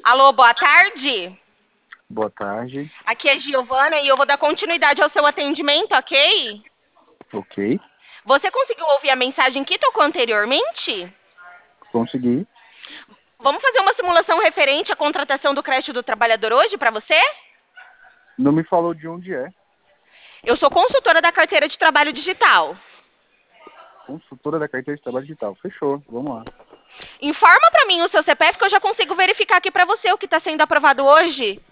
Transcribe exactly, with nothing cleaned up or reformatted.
Alô, boa tarde. Boa tarde. Aqui é Giovana e eu vou dar continuidade ao seu atendimento, ok? Ok. Você conseguiu ouvir a mensagem que tocou anteriormente? Consegui. Vamos fazer uma simulação referente à contratação do crédito do trabalhador hoje para você? Não me falou de onde é. Eu sou consultora da carteira de trabalho digital. Consultora da carteira de trabalho digital. Fechou. Vamos lá. Informa para mim o seu C P F que eu já consigo verificar aqui para você o que está sendo aprovado hoje.